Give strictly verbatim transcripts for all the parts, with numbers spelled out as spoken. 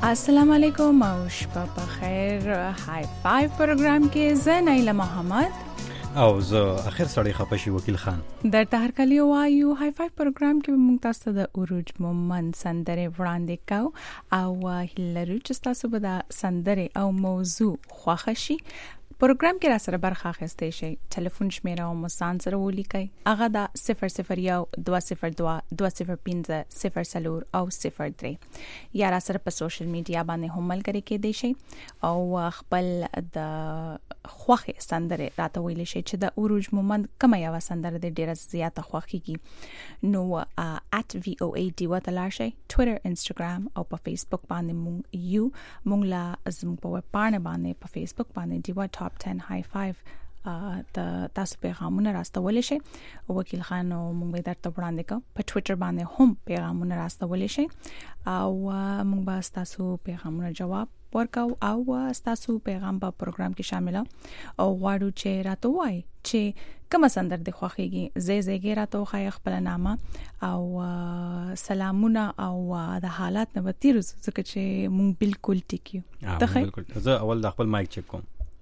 अस्सलाम वालेकुम او شپه په خیر. های فایو پروګرام کې زه نایله محمد او زه اخر سړی خپشي وکیل خان در ته هر کلی وایو. های فایو پروګرام کې موږ تاسو ته د اوروج مومن سندره وړاندې کوو او هلرو چې تاسو به د سندره او موضوع خوښ شي. پروګرام کې را سره برخه اخیستئ شئ. ټلیفون شمیره او مسان سره ولیکئ. هغه د صفر صفر یو دوه صفر دوه دوه صفر پنځه صفر څلور او صفر درې. یا را سره په سوشل میډیا باندې هم ملګری کېدئ شئ او خپل د خوښه سندره راته ویل شئ چې د اوروج مومن کومه یو سندره د ډیره زیاته خوښیږي. نو at voad وتلار شئ. ټوئیټر، انستګرام او په فیسبوک باندې مونږ یو مونږ لا زموږ په ویب پاڼه باندې په فیسبوک باندې دیوا ټاپ ټن های فایو ته تاسو پیغامونه راستول شئ. وکیل خان او مونږ به درته وړاندې کوو. په ټوئیټر باندې هم پیغامونه راستول شئ او مونږ به تاسو پیغامونه جواب ورکاو او تاسو پیغام په پروګرام کې شامل او غواړو چې راته وایي چې کوم سندر د خوښيږي. زه زګی راته خو خپل نامه او سلامونه او د حالات نه وتیرو ځکه چې مونږ بالکل ټیکیو. ته بالکل زه اول د خپل مایک چک کوم.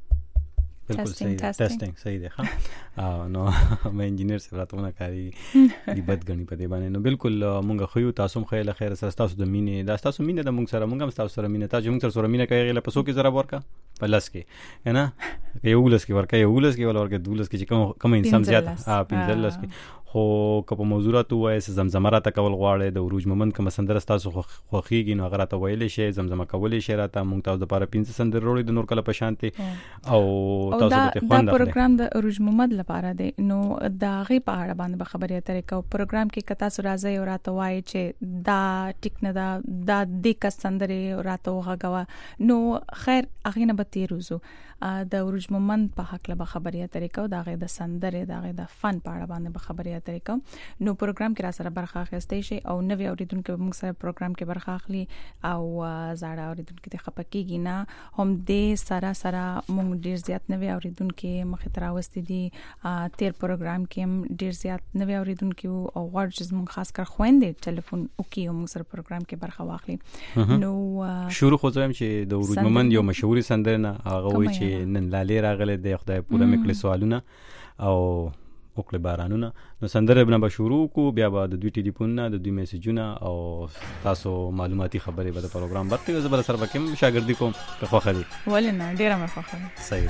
بالکل صحیح ده. ټیسټینګ صحیح ده. ها نو مې انجینیر سره راتونه کوي دی بد غني په دې باندې. نو بالکل مونږ خو یو تاسو هم خیر خیر سره تاسو د مینې د تاسو مینې د مونږ سره مونږ هم تاسو سره مینې تاسو مونږ سره مینې کوي. غل په سو کې زرا ورکا په لاس کې نه یو لاس کې ورکا یو لاس کې ول ورکا دولس کې چې کوم کوم انسان زیات ا پنځل لاس کې خو کله موضوعات وایي زمزمه را تکول غواړي د اوروج مومن کوم سندره تاسو خوخيږي نو غره ته ویلې شي زمزمه کولې شي راته مونږ تاسو د لپاره پنځه سندره وروړي د نور کله په شانتي او تاسو ته خوند دا پروګرام د اوروج مومن لپاره دی. نو دا غي په اړه باندې خبرې اترې کوو. پروګرام کې کتا سو راځي او راته وایي چې دا ټیک نه دا د دې کا سندره راته وغغوا. نو خیر اغه نه به تیروزو د اوروج مومن په حق له خبرې اترې کوو. دا غي د سندره دا غي د فن په اړه باندې خبرې اترې کوو. نو پروګرام کې را سره برخه اخیستئ شئ او نوې اوریدونکو موږ سره پروګرام کې برخه اخلي او زړه اوریدونکو ته خپکیږي نه هم دې سره سره موږ ډیر زیات نوې اوریدونکو مخ ته راوستي دي. تیر پروګرام کې هم ډیر زیات نوې اوریدونکو او ورچز موږ خاص کر خويندې ټلیفون وکي او موږ سره پروګرام کې برخه واخلي. نو شروع خو زم چې د اوروج مومن یو مشهوري سندره نه هغه وی چې نن لالي راغله د خدای پوره مکل سوالونه او وکړه بارانونه. نو سندره بنا به شروع کو بیا به د دوی ټلیفون د دوی میسجونه او تاسو معلوماتي خبرې به د پروګرام برته زبر سره وکم شاګردي کوم په خوخه دي ولنه ډیره مې خوخه صحیح.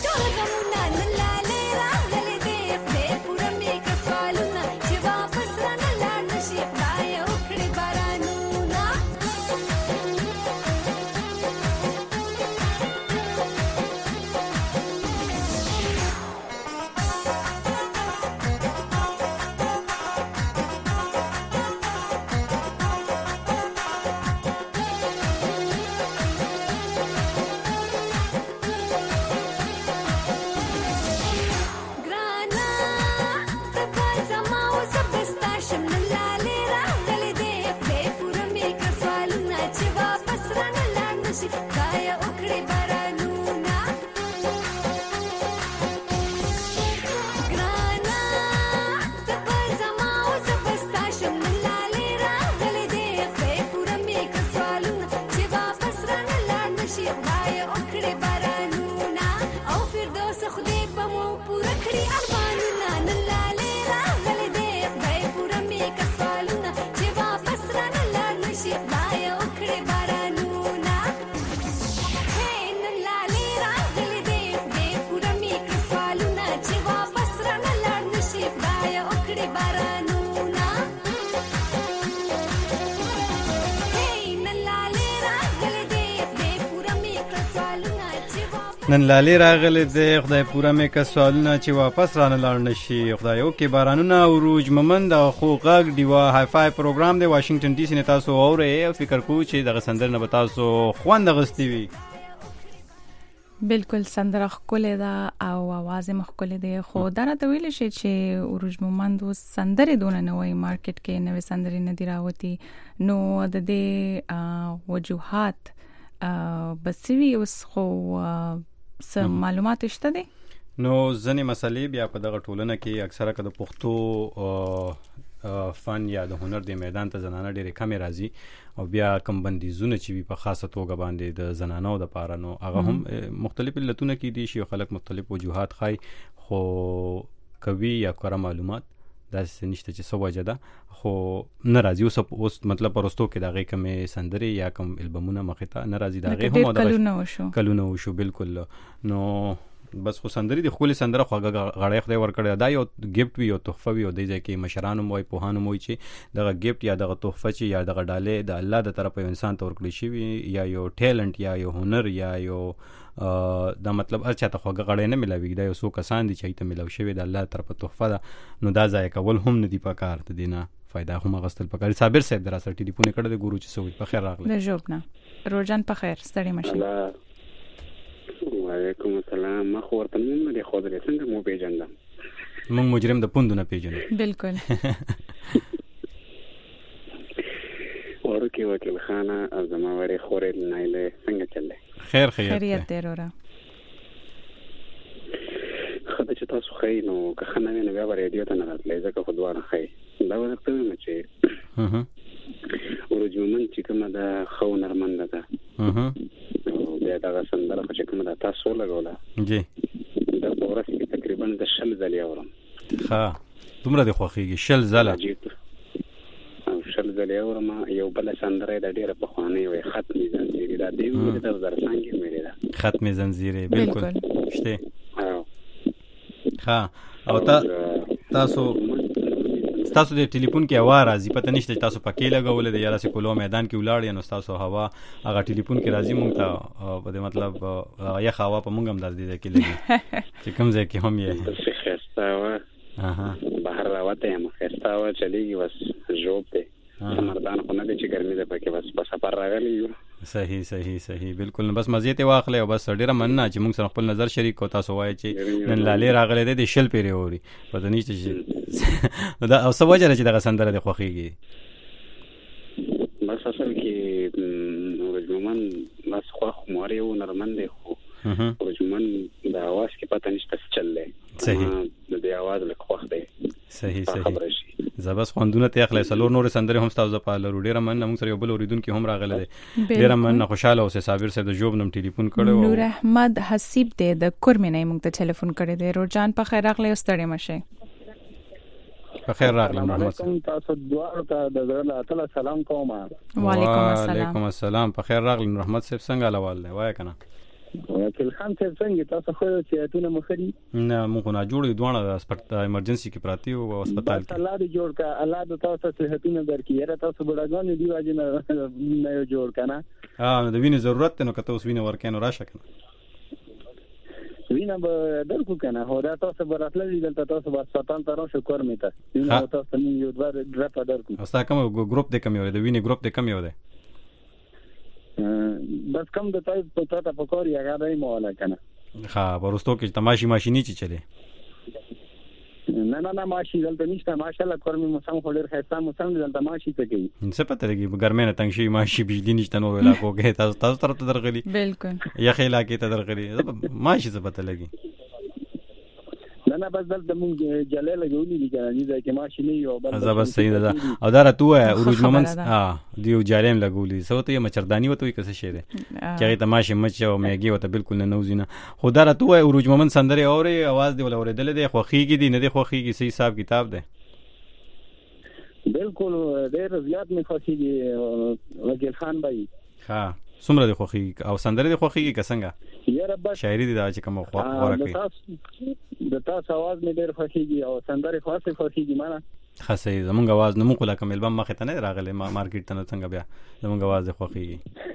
نن لالي راغله د خدای پوره مې کا سوالونه چې واپس رانه لاړ نشي خدایو کې بارانونه وروج ممند خو غاګ دیوا های فای پروګرام د واشنگټن ډي سي نه تاسو اوره او فکر کو چې دغه سندر نه تاسو خوند غستی وي بالکل سندره خپل ده او आवाज مخکله ده خو دا ته ویل شي چې وروج ممند سندره دونه نوې مارکیټ کې نوې سندره نه دی راوتی نو د دې وجوهات بسوي اوس خو سم معلومات شته دي نو ځنې مسلې بیا په دغه ټولنه کې اکثره کده پښتو فن یا د هنر د میدان ته زنانه ډېرې کمې راځي او بیا کم بندیزونه چې وي په خاصه توګه باندې د زنانو د پاره نو هغه هم مختلف علتونه کې دي چې خلک مختلف وجوهات خای خو کوي یا کار معلومات دا نشته چې څه وجه ده خو ناراضي اوس اوس مطلب پرستو کې دغه کمې سندري یا کم البمونه مخته ناراضي دغه هم دا کلونه وشو کلونه وشو بالکل نو بس خو سندري د خپل سندره خو غړې خدای ورکړی دا یو گیفت وی او تحفه وی او د ځکه مشرانو موي پوهانو موي چې دغه گیفت یا دغه تحفه چې یا دغه ډاله د الله د طرفه انسان ته ورکړی شي یا یو ټیلنت یا یو هنر یا یو دا مطلب هر چاته خو غړې نه ملاوي دا یو څو کسان دي چې ته ملاوي شوی د الله طرفه تحفه ده نو دا ځای کول هم نه دی پکار ته دینه فائدہ هم غستل پکاري صابر صاحب دراسه ټلیفون کړه د ګورو چې سوي په خیر راغله د جوبنه روزان په خیر ستړي مشه وعلیکم السلام ما خو ورته مونږ د خو درې څنګه مو پیژندم مونږ مجرم د پوندونه پیژنو بالکل ورکی وکیل خانه از ما وری خورل نایله څنګه چلې خیر خیر خیریت دی ورا خدای چې تاسو خې نو که خنه نه بیا ریډیو ته نه راتلې ځکه خو دوه خې دا ورته مې چې ها ورجومن چې کومه دا خو نرمنده ده ها بیا دا سندره چې کومه دا تاسو لګوله جی دا ورځ کې تقریبا د شل ځلې اورم ها دومره د خوخيږي شل ځله او شل ځلې اورم یو بل سندره د ډیره په خوانه وي ختمي زنجیره دا دی د درسانګي مې ده ختمي زنجیره بالکل شته ها او تا تاسو تاسو د ټلیفون کې هوا راځي پته نشته تاسو پکې لګولې د یاره سې کولو میدان کې ولاړ یا نو تاسو هوا هغه ټلیفون کې راځي مونږ ته په دې مطلب یا هوا په مونږ هم درځي کې لګي چې کوم ځای کې هم یې خسته و اها بهر راوته یم خسته و چلیږي بس جوب ته مردان خو نه دي چې ګرمي ده پکې بس په سفر راغلی یو صحیح صحیح صحیح بالکل بس مزه ته واخلې او بس ډیره مننه چې موږ سره خپل نظر شریک کو تاسو وایي چې نن لالي راغله د شل پیری اوري پته نشته چې دا او څه وجه چې دغه سندره د خوخيږي بس اصل کې ورجمن بس خو خماري او نرمن دی خو ورجمن د اواز کې پته نشته څه چللې صحیح د دې اواز له خوخ دی صحیح صحیح زبس خوندونه ته اخلي سلور نور سندره هم تاسو په لور ډیره من موږ سره یو بل اوریدونکو هم راغله دي ډیره من خوشاله اوسه صابر صاحب د جوب نم ټلیفون کړو نور احمد حسیب دې د کورمنې موږ ته ټلیفون کړی دی روزان په خیر راغلی ستړي مشه په خیر راغلی محمد صاحب تاسو دوه ته د زړه تعالی سلام کوم وعلیکم السلام وعلیکم السلام په خیر راغلی رحمت صاحب څنګه حوال دی وای کنه وکیل خان صاحب څنګه تاسو خو سیاحتونه مخري نه مونږ نه جوړې دوه هسپتال ایمرجنسي کې پراتی او هسپتال کې الله دې جوړ کا الله دې تاسو صحتونه درکې یاره تاسو بډاګان دی واجب نه نه جوړ کنه ها د وینې ضرورت نو کته اوس وینې ورکې نو راشه کنه وینه به درکو کنه هو دا تاسو براتل دلته تاسو هسپتال ته راشه کور میته وینه تاسو موږ یو دوه ډرپ درکو استا کوم ګروپ دې کم یو د وینې ګروپ دې کم یو دی بس کم د تای په تاته پکور یا غاړې مولا کنه ها ورستو کې تماشي ماشيني چي چلے نه نه نه ماشي دلته نشته ماشاءالله کورمي موسم خو ډیر خسته موسم دلته ماشي ته کوي څه پته لګي ګرمه نه تنګ شي ماشي بجلی نشته نو علاقو کې تاسو تاسو طرف ته درغلي بالکل یا خیلا کې ته درغلي ماشي څه پته لګي نه نه بس دلته مونږ جلال لګولې دي کنه دې کې ماشي نه یو بس بس صحیح ده او دا راته وای عروج مومن ها دیو جالم لګولې سوته مچردانی وته وي کسه شه ده چې تماشې مچ او میګي وته بالکل نه نوزینه خدا راته وای عروج مومن سندره اوري आवाज دی ول اوریدل دي خوخيږي دي نه دي خوخيږي صحیح حساب کتاب ده بالکل ډېر زیات می خوښيږي وکیل خان بھائی ها څومره دی خوخي او سندره دی خوخي که څنګه یاره بس شاعري دی دا چې کوم خو ورکه د تاسو आवाज مې ډېر خوخيږي او سندره خاصه خوخيږي مانا خاصه زمونږ आवाज نو موږ لا کوم البم مخه ته نه راغله ما مارکیټ ته څنګه بیا زمونږ आवाज خوخيږي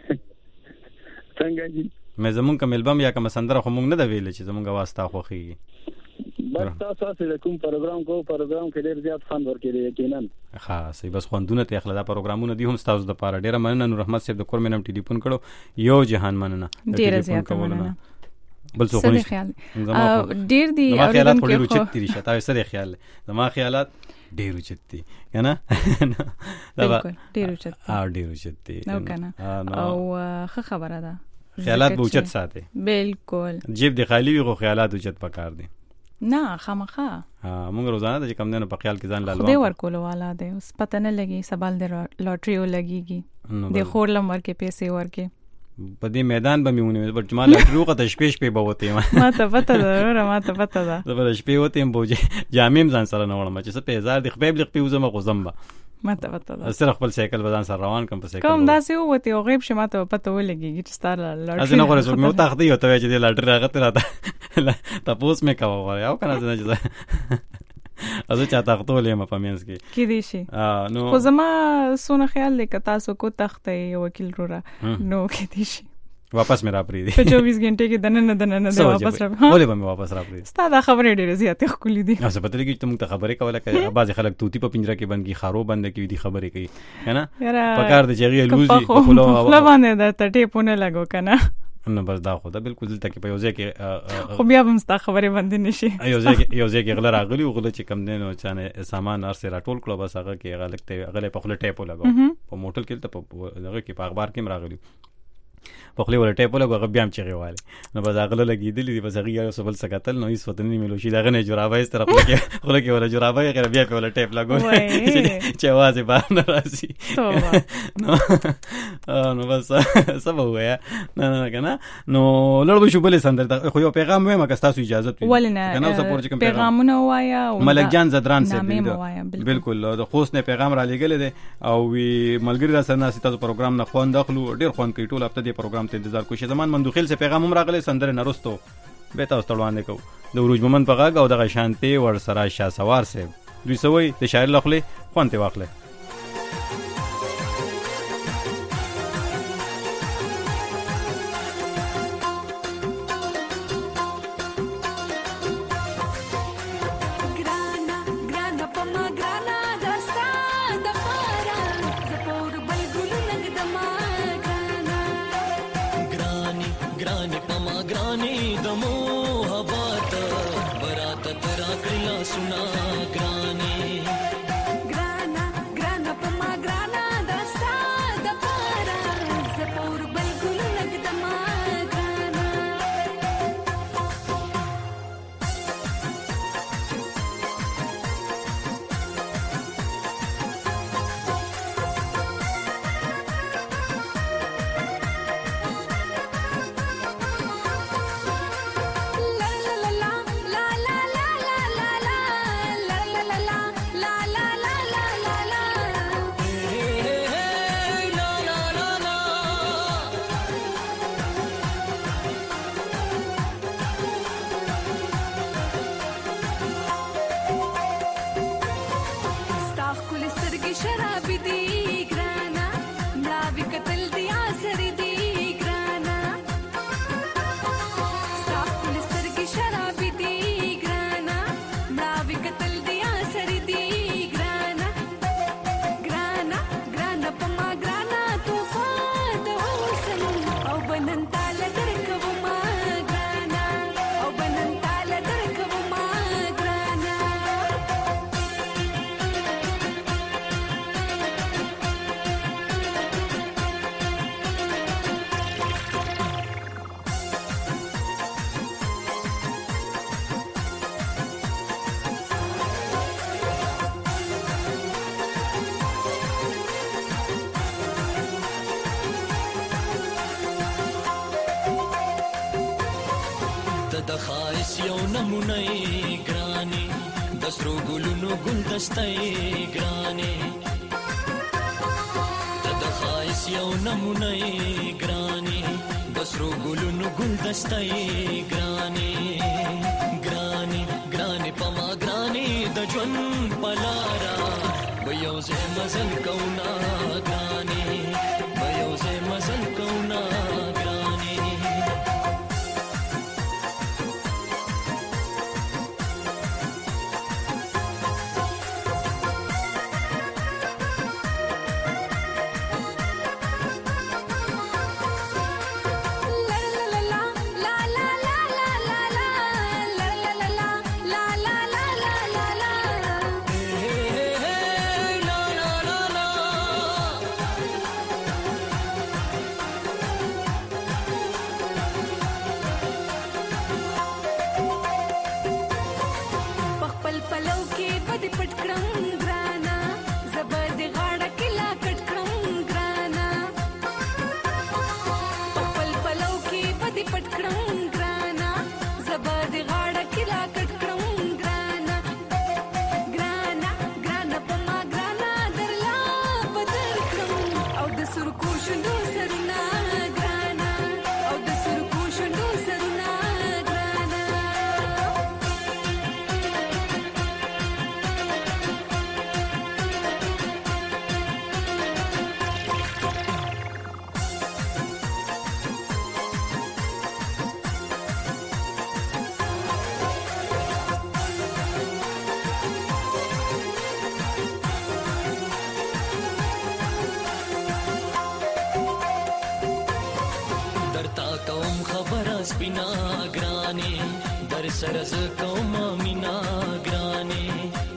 څنګه جی مې زمونږ کوم البم یا کوم سندره خو موږ نه دا ویل چې زمونږ आवाज تا خوخيږي بس تاسو سره کوم پروګرام کو پروګرام کې ډېر زیات خوند ورکړي یقینا ها صحیح بس خوندونه ته اخلا دا پروګرامونه دي هم تاسو د پاره ډېر مننه نور رحمت صاحب د کور مینم ټلیفون کړو یو جهان مننه ډېر زیات مننه بل څه خو خیال ډېر دی او خیالات ډېر اوچت دي شته سره خیال زما خیالات ډېر اوچت دي کنه دا ډېر اوچت ها ډېر اوچت دي نو کنه او ښه خبره ده خیالات به اوچت ساتي بالکل جیب دی خالی وي خو خیالات اوچت پکار دي نه خامخا ها موږ روزانه د کوم نه په خیال کې ځان لالو خدای ورکول والا دی اوس پته نه لګي سبال د لاټري ولګيږي د خور لمر کې پیسې ورکې په دې میدان به میونه په جمال لاټري وخت شپې شپې به وته ما ته پته ده ما ته پته ده زبر شپې وته بوجه جامیم ځان سره نه وړم چې څه په هزار د خپل لغ پیوزم غوزم با ما ته پته ده سره خپل سایکل بدن سره روان کوم په سایکل کوم داسې وته او غیب شمه ته پته ولګي چې ستاره لاټري از نه غره سو مې تاخدي او ته چې د لاټري راغته راته تاسو مې کاوه وای او کنه چې از چا تاخدولې ما پمینس کې کې دي شي نو خو زما سونه خیال دی که تاسو کو تختې وکیل رورا نو کې دي شي واپس مې را پری دي په چوبیس غنټه کې دنه نه دنه نه واپس را ولې به مې واپس را پری ستا دا خبره ډېره زیاته خولې دي اوس په تلګي ته موږ ته خبرې کوله چې بعض خلک توتی په پنجره کې بند کی خارو بند کی دي خبرې کوي کنه پکار د جګی لوزي په خلو باندې د ټټې پونه لګو کنه نو بس دا خو دا بالکل دلته کې په یو ځای کې خو بیا هم ستا خبرې باندې نشي یو ځای کې یو ځای کې غل راغلی او غل چې کم دین او چانه سامان ارسه راټول کړو بس هغه کې غلطه غلې په خله ټیپ لګاو په موټل کې ته په دغه کې په اخبار کې راغلی په خله ول ټیپ لګاو بیا هم چغي واله نو بس هغه لګیدلی دی بس هغه یو سبل سکتل نو هیڅ وطن نه ملو شي دغه نه جرابه است طرف کې خله کې ولا جرابه غیر بیا په ول ټیپ لګاو چې आवाज به نه راځي نو نو بس سبا ویا نه نه کنه نو لړ شو بل سندر خو یو پیغام وایم که تاسو اجازه وي کنه سپورټ کوم پیغامونه وایا ملک جان زدران صاحب بالکل د خوست نه پیغام را لګل دي او ملګری را سره ناسي تاسو پروګرام نه خوان داخلو ډیر خوان کوي ټول هفته دی پروګرام ته انتظار کوي زمان مندوخیل سے پیغام هم راغلی سندره نرستو به تاسو تړوان کو د عروج مومن په غاګ او د شانتي ور سره شاه سوار سه دوی سوي د شاعر لخلې خوانته واخله شرابي دي ګرانا ملاوي قتل دي عسر دي ګرانا ستاپل سترګي شرابي دي ګرانا ملاوي قتل دي عسر دي ګرانا ګرانا ګرانا پما ګرانا طوفان د حسن او بنن تال درکو ما ګرانا او بنن تال درکو ما ګرانا د خایس یو نمونه ګرانی د سرو ګلونو ګلدسته ګرانی د خایس یو نمونه ګرانی د سرو ګلونو ګلدسته ګرانی ګرانی ګرانی پما ګرانی د ژوند پلارا به یو ځای مزل کونا ګرانی به یو ځای مزل کونا ګرانی پخپل پلو کې بدی پټ کړم ګرانا زبر دی غاړه کې لا کټ کړم ګرانا پخپل پلو کې بدی پټ کړم ګرانا زبر دی غاړه کې لا کټ کړم ګرانا ګرانا ګرانا پما ګرانا درلا بدل کړم او د سرکو شندو سرنا ګرانا او د سرکو شندو سرنا ګرانا درتا کوم خبره سپینا ګرانی در سرز کوم مینا ګرانی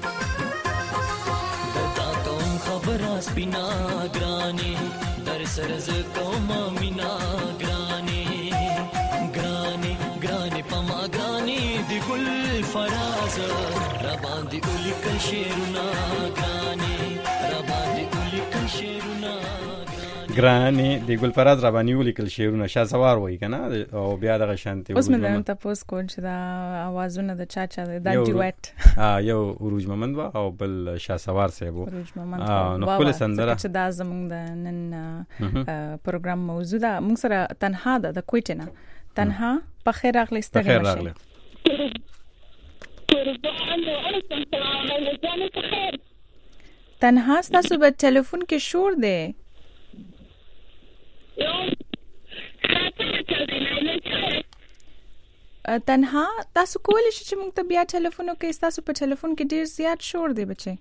درتا کوم خبره سپینا ګرانی در سرز کوم مینا ګرانی ګرانی ګرانی پما ګرانی دی ګل فراز را باندې الیکل شیرونه ګرانی را باندې الیکل شیرونه ګرانی د ګلفراز ربانی ولیکل شعرونه شاسوار وای کنه او بیا دغه شانتي اوس مې نن تاسو کوم چې دا اوازونه د چا چا د ډیوټ ها یو عروج محمد وا او بل شاسوار صاحب عروج محمد نو خپل سندره چې دا زمونږ د نن پروګرام موضوع ده موږ سره تنها ده د کوټینا تنها په خیر راغلی ستړي راغلی تنها تاسو په ټلیفون کې شور دی تنها تاسو کولی شئ چې موږ ته بیا ټلیفون وکړئ تاسو په ټلیفون کې ډیر زیات شور دی بچي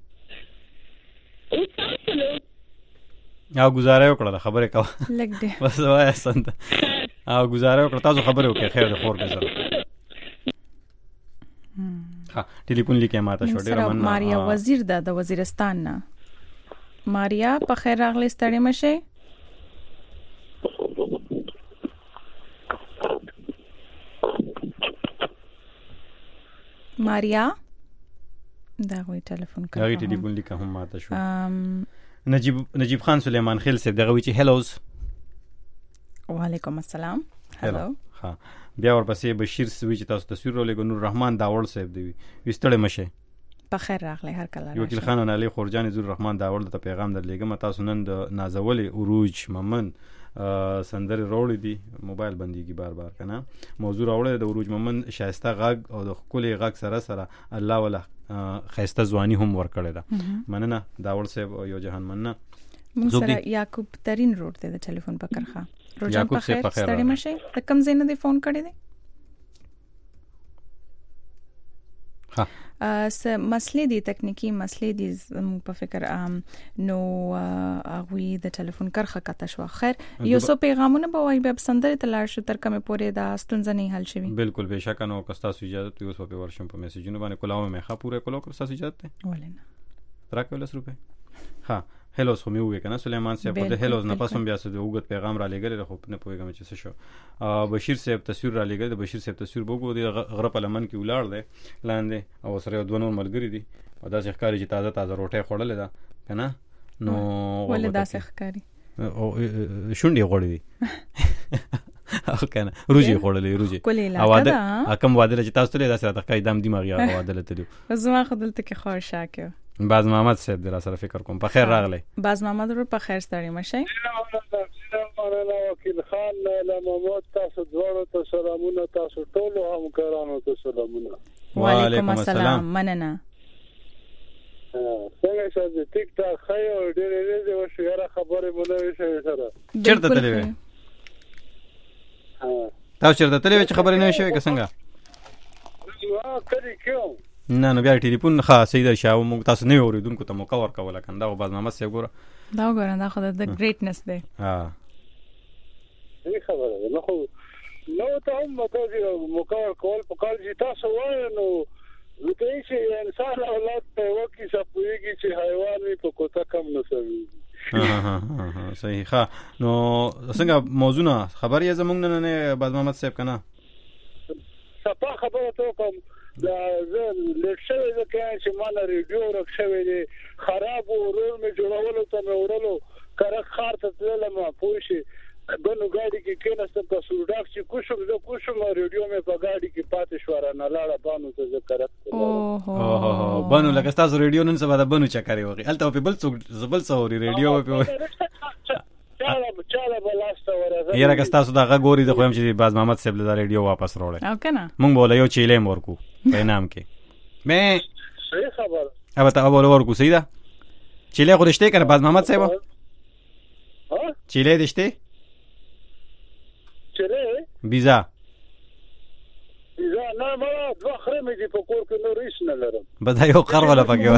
او گزاره وکړه خبره کا لګ دی بس وای سند او گزاره وکړه تاسو خبره وکړه خیر د خور کې سره ها ټلیفون لیکه ماته شو ډیر من ماریا وزیر ده د وزیرستان نه ماریا په خیر راغلی ستړي مشه ماریا دا غوي ټلیفون کوي دا ټلیفون لیکه هم ماته شو نجیب نجیب خان سلیمان خیل صاحب دغه وی چې هلوز وعلیکم السلام هلو ها بیا ورپسې بشیر سوي چې تاسو تصویر ولګو نور رحمان داوړ صاحب دی وستړې مشه په خیر راغلی هر کله یو وکیل خان علی خورجان زور رحمان داوړ ته پیغام درلېګم تاسو نن د نازولې عروج ممن سندره روړې دي موبایل بنديږي بار بار کنه موضوع راوړې د عروج ممن شایسته غږ او د خولي غږ سره سره الله ولا خیسته ځواني هم ورکړې ده. مننه داوړ صاحب یو جهان مننه. موږ سره یعقوب ترين روډ ته د ټلیفون په کرخه. روزان په خیر ستړي مشه. د کم زینه دی فون کړی دی؟ ها س مسلې دي تکنیکی مسلې دي په فکر نو هغه د ټلیفون کرخه کته شو. خیر یو څو پیغامونه به وای به سندره تلار شو تر کومه پورې دا ستونزه نه حل شوی. بالکل بهشکه نو کستا سو اجازه یو څو په ورشم په میسجونو باندې کولاو مې ښه پوره کولو کستا سو اجازه ته ولنه راکول سر روپے. ها هلوز خو مې وې کنه سليمان صاحب په هلوز نه پاسم بیا څه د وګت پیغام را لګل خو نه پوهیږم چې څه شو. بشیر صاحب تصویر را لګل. د بشیر صاحب تصویر وګورئ د غره په لمن کې ولاړ دی لاندې او سره دوه نور ملګری دي او دا ښکاری چې تازه تازه روټه خوړلې ده کنه نو ولې دا ښکاری او شونډي غوړې دي او کنه روجي خوړلې روجي او واده حکم واده چې تاسو ته دا سره د قیدام دماغي واده لته دي. زما خدلته کې خور شاکه باز محمد صاحب در سره فکر کوم په خیر راغلی. باز محمد ور په خیر ستړي مشه. وکیل خان له محمد تاسو دوړو ته سلامونه تاسو ټول همکارانو ته سلامونه. وعلیکم السلام مننه. څنګه چې ټیک ټاک خایو ډېرې ډېرې وشوره خبرې مونږ وشوي سره. چیرته تللی وې؟ ها تاسو چیرته تللی وې چې خبرې نه وشوي که څنګه؟ وا کړی کوم نه نو بیا ټلیفون ښه صحیح در شاو موږ تاسو نه اوریدونکو ته موقع ورکوله کنه دا باز محمد صاحب ګوره دا ګوره دا خو د ګریټنس دی. ها ای خبره نو خو نو ته هم متوجه موقع ورکول په کال چې تاسو وایو نو وکړئ چې انسان اولاد په وکی سپوږی چې حیوان په کوته کم نه سوي. ها ها ها صحیح ښه نو څنګه موضوع خبرې زمونږ نه نه باز محمد صاحب کنه صفه خبره ته کوم دا زه لښه ځکه چې مانه ریډیو ورکښوي دي خراب ورول مې جوړولو ته مې ورولو کړه خار ته تللم پوښي بنو ګاډي کې کېناستم په سوډاک چې کوشم زه کوشم ریډیو مې په ګاډي کې پاتې شو را نه لاړه بانو ته ذکر اوه بانو لکه تاسو ریډیو نن سبا د بنو چکرې وغي الته په بل څو زبل څوري ریډیو په چاله چاله بلاسته ورته یره که تاسو دا غوري د خویم چې باز محمد صاحب له ریډیو واپس وروړي او کنه مونږ بوله یو چیلې مورکو په نام کې مې صحیح خبر اوبه تا بوله ورکو سیدا چیلې خو دشته کنه باز محمد صاحب ها چیلې دشته چیلې بیزا بیزا نه ما دوه خرې مې په کور کې نو ریس نه لرم بدا یو قر ولا پکې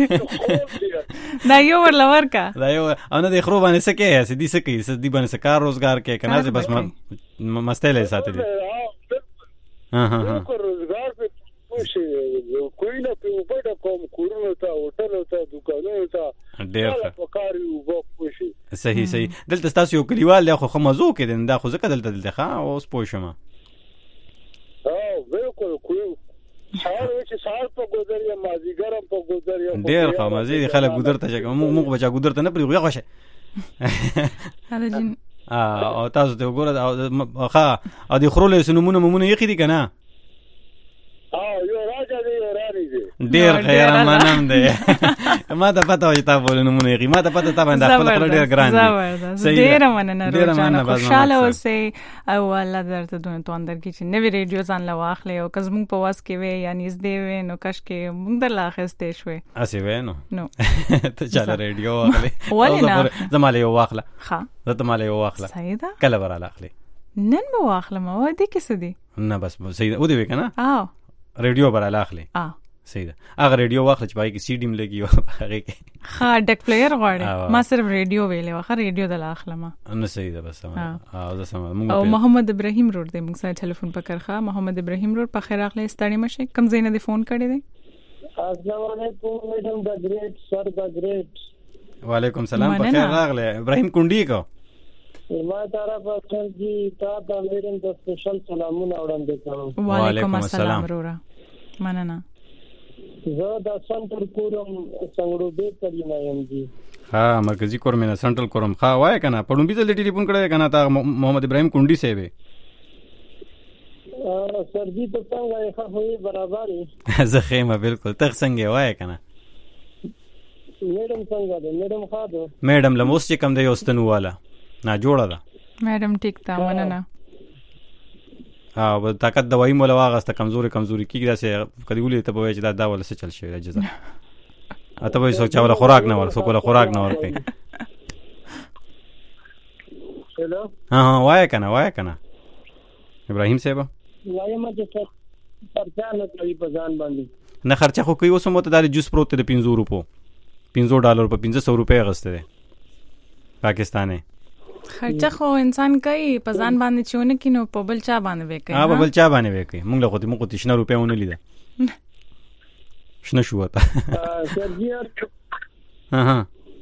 دا یو ورلا ورکا دا یو انا د خرو باندې سکه سدي سکه سدي باندې سکار روزګار کې کنه بس مستله ساتي ها ها ها روزګار په کوشي کوی نه په وبډه کوم کورونو ته هوټل ته دکانونو ته ډېر په کار یو کوشي صحیح صحیح دلته تاسو یو کلیوال له خو مزو کې دا خو ځکه دلته دلته ښا اوس پوښما او بالکل کوی سهار چې سهار په ګودر یا مازیګرم په ګودر یا ډېر خو مزي خلک ګودر ته چې موږ موږ بچا ګودر ته نه پری غوښه شه هغه جن او تاسو ته وګوره ښا ا دي خرولې سنمونه ممونه یې خېدي کنه او یو راځي دی رانی دی ډیر خیر منم دی ما ته پته وي تاسو ولې نمونه یې ما ته پته تا باندې خپل خپل ډیر ګران دي ډیر مننه روزانه خوشاله اوسئ او الله درته دونه تو اندر کې چې نوې ریډیو ځان لا واخلې او کز مونږ په واس کې وې یا نږدې وې نو کش کې مونږ د لا خسته شوې اسی وې نو نو ته چاله ریډیو واخلې ولې نه زماله یو واخله ها زته ماله یو واخله صحیح ده کله وراله اخلي نن به واخله ما ودی کې سدي نه بس صحیح ده او دی کنه اه ریډیو براله اخلي اه صحیح ده هغه ریډیو واخله چې پای کې سی ډی م لګي هغه کې ها ډک پلیئر غواړي ما صرف ریډیو ویلې واخه ریډیو د اخله ما نه صحیح ده بس اه زه سم او محمد ابراهیم روډ دې موږ سره ټلیفون پکړخه محمد ابراهیم روډ په خیر اخلي ستړي مشه کم زینه دې فون کړی دی السلام علیکم میډم دا ګریټ سر دا ګریټ وعلیکم سلام په خیر راغله ابراهیم کونډی کو ما طرف څنګه تا د میرم د سپیشل سلامونه وړاندې کوم وعلیکم السلام رورا مننه زه د سنټر کورم څنګه به کړی نه یم جی ها مرکزی کور مې سنټرل کورم ها وای کنه پړم به د ټلیفون کړی کنه تا محمد ابراهیم کونډی صاحب سر دې ته څنګه یې خو برابر زه خیمه بالکل تخ څنګه وای کنه میډم څنګه ده میډم خاطر میډم لموس چې کم دی اوستنو والا نا جوړه ده میډم ټیک تا مننه ها طاقت دوايي مولا واغسته کمزوري کمزوري کیږي داسې کدی ولې ته به چې دا دا ولا څه چل شي راځه اته به سوچا ولا خوراک نه ور سوکولا خوراک نه ور کوي هلو ها ها وای کنه وای کنه ابراهیم صاحب وایم چې خرچه نه کوي په ځان باندې نه خرچه خو کوي اوس مو ته د جوس پروت د پنځه روپو پنځه ډالر په پنځه سو روپے غسته پاکستاني خرچه خو انسان کوي په ځان باندې چونه کینو په بل چا باندې وکي ها په بل چا باندې وکي مونږ له خو دې مو تشنه روپے ونه لیدا شنو شو وتا سرجیات ها ها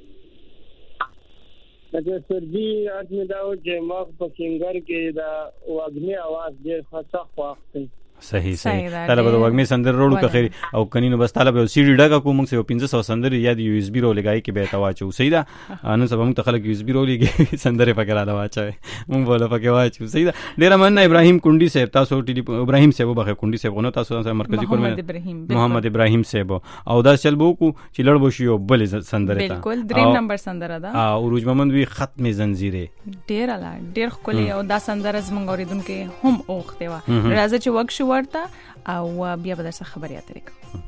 دا سرجی اته دا چې مخ په سنگر کې دا واغنی आवाज ډېر خاصه خواخته صحیح صحیح طالب د وګمې سندر روړو که خیر او کنینو بس طالب یو سیډي ډګه کو موږ سه پنځه سو سندر یا د یو اس بي رو لګای کې به تا واچو صحیح دا ان سبا موږ خلک یو اس بي رو لګي سندره پکې را دا واچوي موږ بوله پکې واچو صحیح دا ډیر مننه ابراهیم کونډي صاحب تاسو ټي ابراهیم صاحب بخه کونډي صاحب غو تاسو مرکزی کورمه محمد ابراهیم صاحب او دا چل بو کو چې لړ بو شي بل سندره تا بالکل دریم نمبر سندره دا او روج محمد وی ختم زنجیره ډیر الا ډیر خولي او دا سندره زمونږ اوریدونکو هم اوخته وا راځي چې وښ ورته او بیا به درڅ خبرې اترې کوم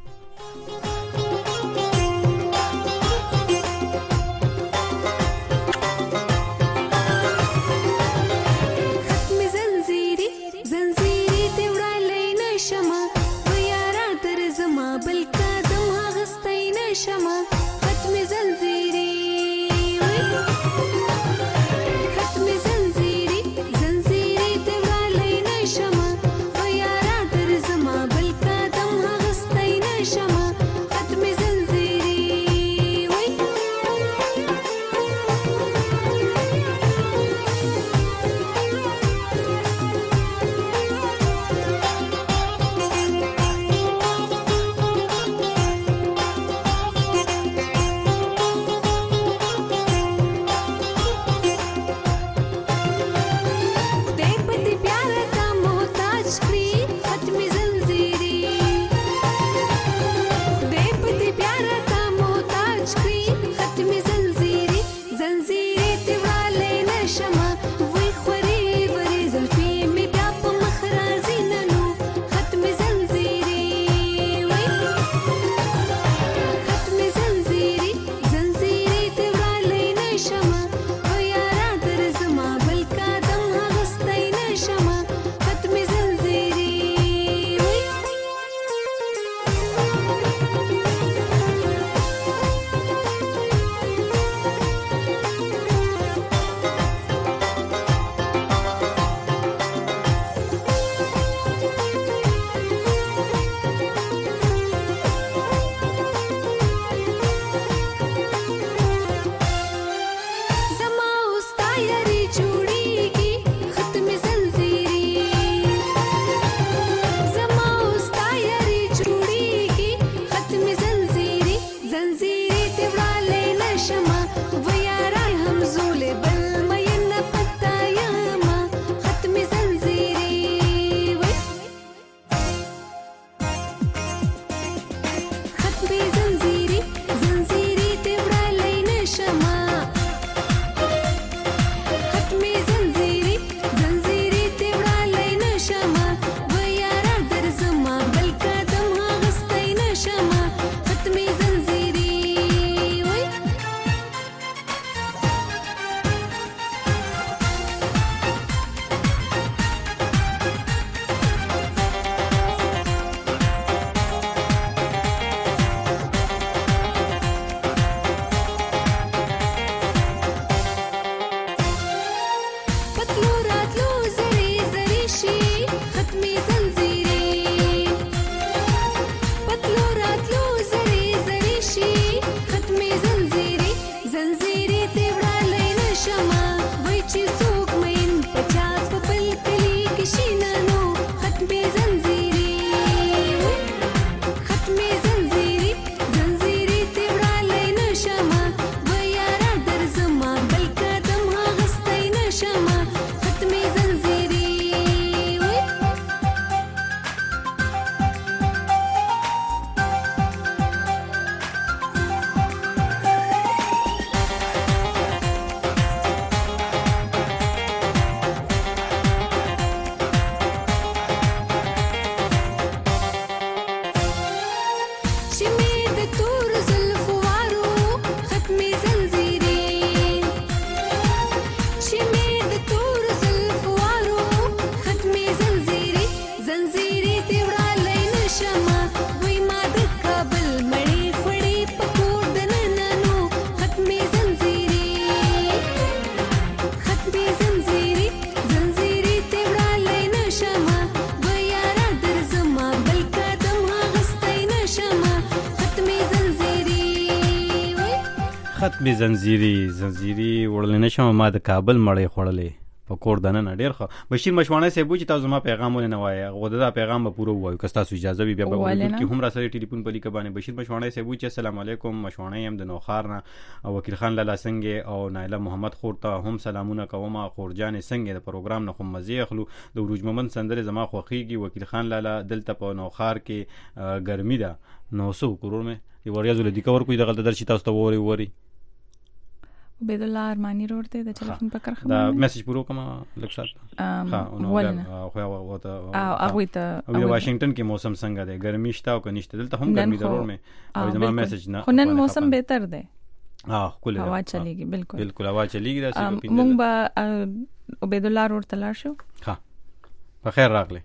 ختم زنجیری زنجیری وړل نشم ما د کابل مړې خوړلې په کور دننه ډیر ښه بشیر مشوانه صاحب چې تاسو ما پیغام ولې نه وایي غوډه دا پیغام به پوره وایو که تاسو اجازه وي بیا به ورته کې هم را سره ټلیفون په لیکه باندې بشیر مشوانه صاحب چې السلام علیکم مشوانه يم د نوخار نه او وکیل خان لالا څنګه او نایله محمد خور ته هم سلامونه کوم خورجان څنګه د پروګرام نه خو مزه اخلو د وروج مومن سندره زما خوخيږي وکیل خان لالا دلته په نوخار کې ګرمي ده نو سو کورور مې دی وریا زول دی کور کوی دغه در چې تاسو ته ووري ووري عبید الله ارمانی روډ ته د ټلیفون په کرخه دا میسج پورو کوم لکشات ها نو خو او ته او هغه ته او واشنگټن کې موسم څنګه دی ګرمي شته او کنيشته دلته هم ګرمي ضرور مې او زما میسج نه خو نن موسم بهتر دی ها کول هوا چلیږي بالکل بالکل هوا چلیږي راځي په پیندل مونږ به عبید الله روډ ته لاړ شو ها په خیر راغلی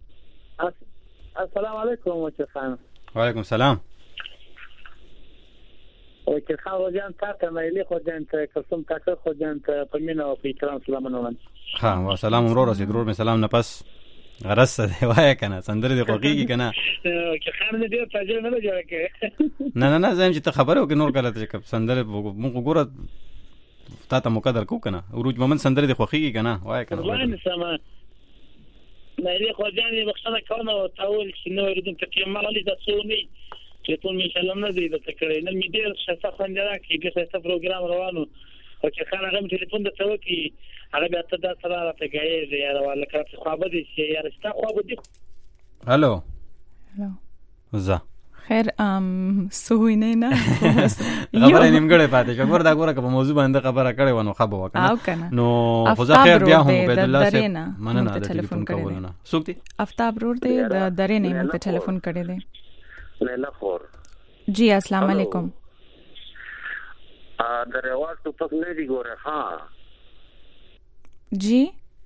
السلام علیکم وچه خان وعلیکم السلام وکیل خان وجان تا ته مېلې خو جان ته قسم تا که خو جان ته په مینا او په کرام سلامونه وړاندې ها و سلام ورور رسید ورور مې سلام نه پس غرس دی وای کنه سندره دی خوږی کنه وکیل خان دې ته ځای نه جوړ کړي نه نه نه زم چې ته خبره وکړې نور کله ته سندره موږ ګوره تا ته مقدر کو کنه وروج مومن سندره دی خوږی کنه وای کنه وای سما مېلې خو جان یې بخښنه کوم او تاول چې نو ردم ته کې مالي د سونی چې ټول می سلام نه دی د تکړې نه می ډیر شته خندرا کې چې څه پروګرام روانو او چې خان هغه ټلیفون د توکی هغه بیا ته د سره راته گئی دی یاره ولا کړه خو به دي چې یاره ستا خو به دي هالو هالو زه خیر ام سوی نه نه خبره نیمګړې پاتې شو ګور دا ګوره که په موضوع باندې خبره کړې ونه خبره وکنه نو خو زه خیر بیا هم عبید الله سے مننه د ټلیفون کولونه سوکتی افتاب روډ دی د درې نه مې ټلیفون کړی دی لیلا خور جی السلام علیکم ا درواز تو پس نه دی ګوره ها جی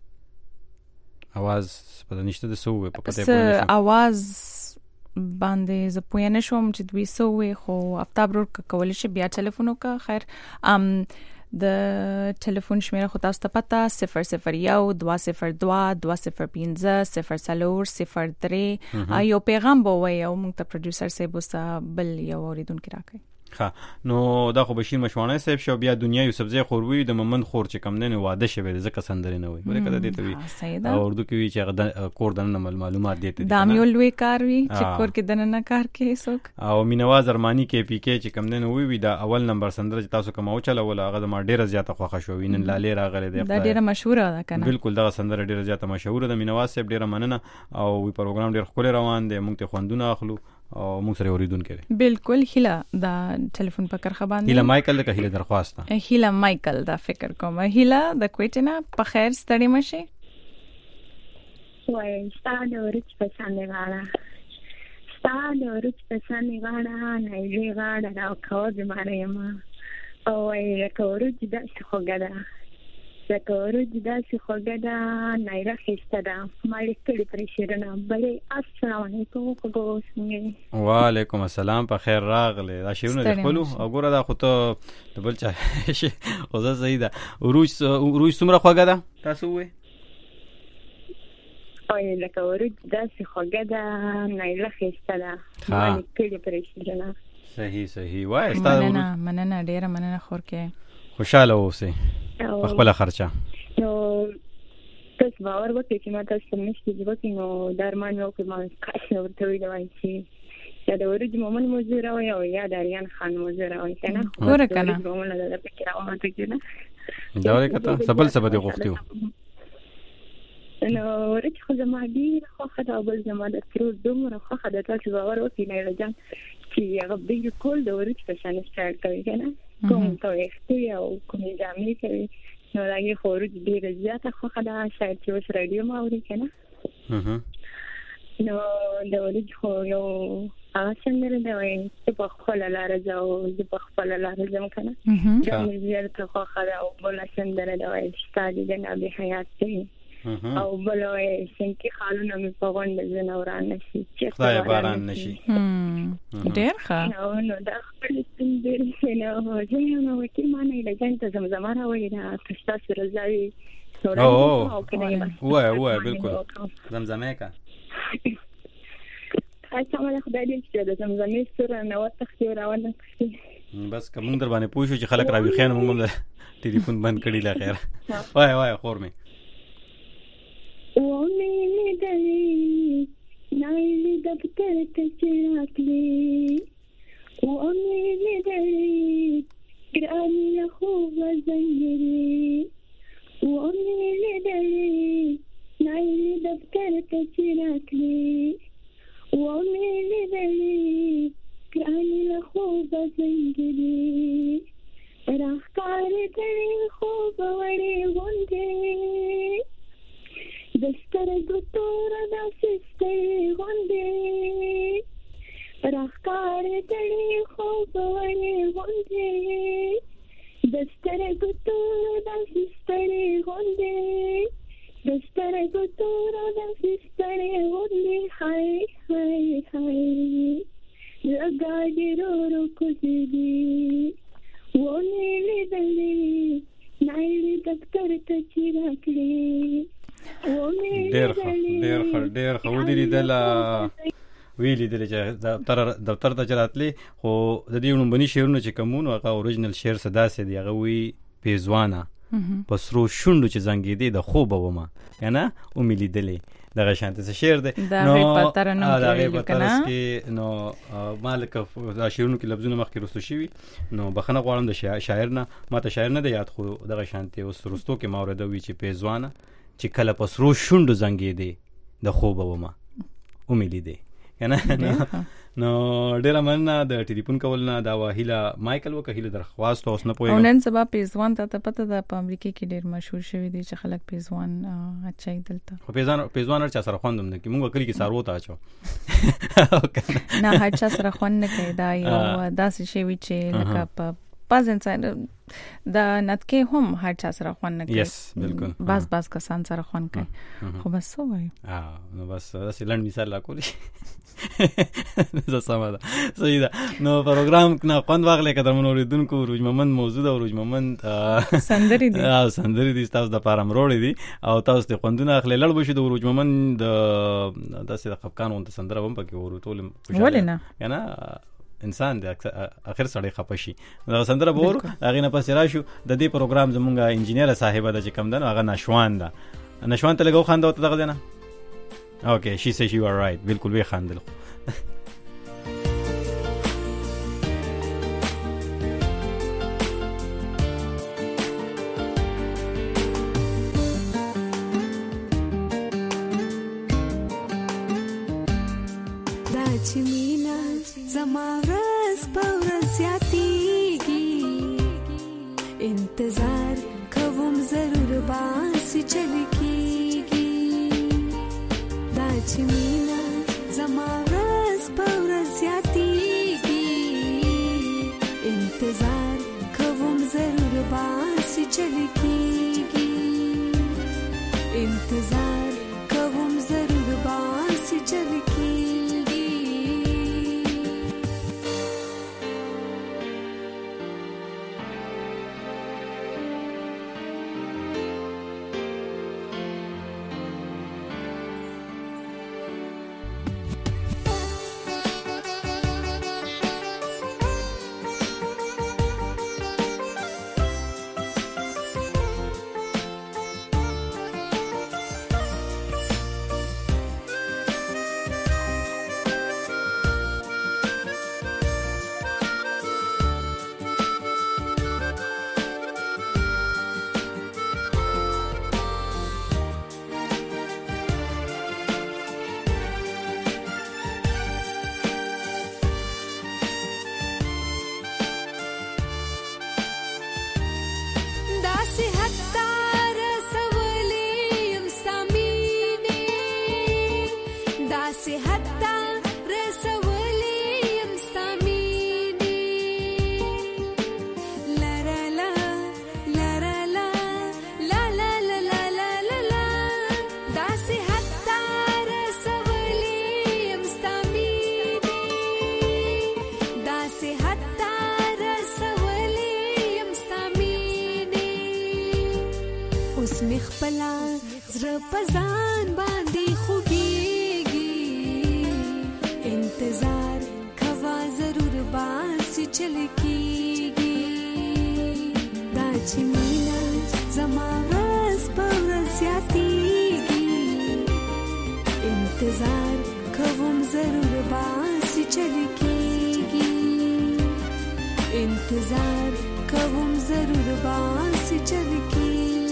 आवाज په نشته د سوې په پته پوهې आवाज باندې ز پوهې نه شوم چې دوی سوې خو افتاب روډ کول شي بیا ټلیفون وکړه خیر ام د ټلیفون شمیره خو تاسو ته پته صفر صفر یو دوه صفر دوه دوه صفر پنځه صفر څلور صفر درې یو پیغام به وایي او موږ ته پروډوسر صاحب وسه بل یو اوریدونکو راکړي ها نو دا خو بشیر مشوانه صاحب شو بیا دنیا یو سبزی خوروي د مومن خور چې کم نه واده شوی ځکه سندري نه وي ورته کده دیته وي او اردو کې وی چې کور دنه معلومات دیته دا یو لوی کار وی چې کور کې دنه کار کې څوک او مینواز ارمانی کې پی کې چې کم نه وي وی دا اول نمبر سندره چې تاسو کوم او چلا ولا هغه ما ډیره زیاته خوښه شو وینن لاله راغله دی دا ډیره مشهوره ده کنه بالکل دا سندره ډیره زیاته مشهوره ده مینواز صاحب ډیره مننه او وی پروګرام ډیر خوري روان دی موږ ته خوندونه اخلو او موږ سره اوریدونکو بالکل هیله دا ټلیفون په کرخه باندې هیله مایکل د هیله درخواست هیله مایکل دا فکر کوم هیله د کوټینا په خیر ستړي مشه وای ستاسو ورچ په ساندې غاړه ستاسو ورچ په ساندې غاړه نه یې غاړه دا کوز ماره ما او وای کورج د خوګدا ذکرج د خوګدا نه راخسته دا مالک کړي پرشرنه بلې السلام علیکم وګورئ وعلیکم السلام په خیر راغله دا شیونه د خپلو وګوره دا خو ته د بل چا او زه صحیح ده وروج وروج څومره خوګدا تاسو وې او لکه ورج د خوګدا نه راخسته دا مالک کړي پرشرنه صحیح صحیح وای ستاسو مننه مننه ډیره مننه خور کې خوشاله اوسئ په خپل خرچه نو تاسو باور وکړئ چې ما تاسو نشته چې وکړئ نو درمان یو کې ما کاش نو ورته ویل چې یا د ورج مومن موضوع راوي او یا د اریان خان موضوع راوي کنه ګوره کنه مومن د فکر او ته کنه دا ورکته سبل سبد غوښتیو نو ورچ خو زما ډیر خو خدا بل زما د تر دومره خو خدا تاسو باور وکړئ نه لجان چې هغه به کول د ورچ په شان سٹارټ کوي کنه کوم ته اختیار او کوم ځامي کوي نو راګي خورج ډیر زیاته خو خدا شاید چې وس رادیو ما اوري کنه نو د ورچ خو یو هغه څنګه دی وای چې په خپل لار ځو چې په خپل لار ځم کنه دا مې زیاته خو خدا او بل څنګه دی وای ستادي د نبی حیات دی او بلوي څنګه خالونه مې په غونډه زنوران نشي چې خدای باران نشي ډېر ښه نو نو دا خپل څنګه نو ځینې نو کې معنی لګان ته زمزمه راوړي دا تاسو راځي او وای وای بالکل زمزمه کا هڅه مله خدای دې چې د زمزمه سره نو تختی راوړل بس کوم در باندې پوښو چې خلک راوي خان موږ هم ټلیفون بند کړی لا خیر وای وای خور مې و مې دلې نایلی دفتر ته چراتلې و مې دلې ګرانې له خوبه زنګېدې و مې دلې نایلی دفتر ته چراتلې و مې دلې ګرانې له خوبه زنګېدې راښکارې کړې خوبه وړې غوندې د سترګو توره داسې ستړې غوندې راښکارې کړې خوبه وړې غوندې د سترګو توره داسې ستړې غوندې د سترګو توره داسې ستړې غوندې هاي هاي هاي لګاډې رو رو کوزېدې ونې لیدلې نایلې دفتر ته چې راتلې ډېر ښه ډېر ښه ډېر ښه ودې لیدله وی لیدلې چې دفتر دفتر ته چې راتلې خو د دې لومبني شعرونه چې کوم نو هغه اوریجنل شعر څه داسې دی هغه وی پیزوانه په سرو شونډو چې زنګېدې د خوبه ومه که نه ومې لیدلې دغه شانته څه شعر دی نو دغې په طرز کې نو ما لکه دا شعرونو کې لفظونه مخکې رستو شوي نو بخښنه غواړم د شاعر نه ما ته شاعر نه دی یاد خو دغه شانتې اوس رستو کې ما اورېده وي چې پیزوانه چې کله په سرو شونډو زنګېدې د خوبه ومه ومې لیدې که نه نو ډېره مننه د ټلیفون کول نه دا وهیله مایکل وکه هیله درخواست اوس نه پوهېږم او نن سبا پیزوان ته ته پته ده په امریکا کې ډېر مشهور شوی دی چې خلک پیزوان اچوي دلته خو پیزوان پیزوان هر چا سره خوند هم نه کوي موږ کلي کې څاروو ته اچو نه هر چا سره خوند نه کوي دا یو داسې شی وي چې لکه په بعض انسان دا نتکې هم هر چا سره خوند نه کوي یس بالکل بعض بعض کسان سره خوند کوي خو بس څه وایو نو بس داسې لنډ مثال لا کولی زه سمه ده صحیح ده نو پروګرام نه خوند واخلئ قدرمنو اورېدونکو روج محمد موضوع ده روج محمد سندرې دي سندرې دي تاسو دپاره هم روړې دي او تاسو ترې خوندونه اخلئ لړ به شو د روج محمد د داسې د خفګان غونته سندره به هم پکې اورو ټول ولې نه که نه انسان دی اخر سړی خفه شي دغه سندره به اورو هغې نه پسې راشو د دې پروګرام زمونږ انجینیره صاحبه ده چې کوم ده نو هغه نشوان ده نشوان ته لږ وخانده ورته دغه دی نه اوکې شي سي یو ار رایټ بالکل ویې خاندل دا چې مینا زما ورځ په ورځ زیاتېږي انتظار کوم ضرور باسي چل کېږي دا چې مینا زما ورځ په ورځ زیاتېږي انتظار کوم ضرور باسي چل کېږي انتظار کوم ضرور باسي چل کېږي اوس می خپلا زړه پزان باندې خوږيږي انتظار کوا ضرور باسي باسی چل کیږي دا چې مینا زما ورځ په ورځ زیاتیږي انتظار کوم ضرور باسی چل کیږي انتظار کوم ضرور باسی چل کیږي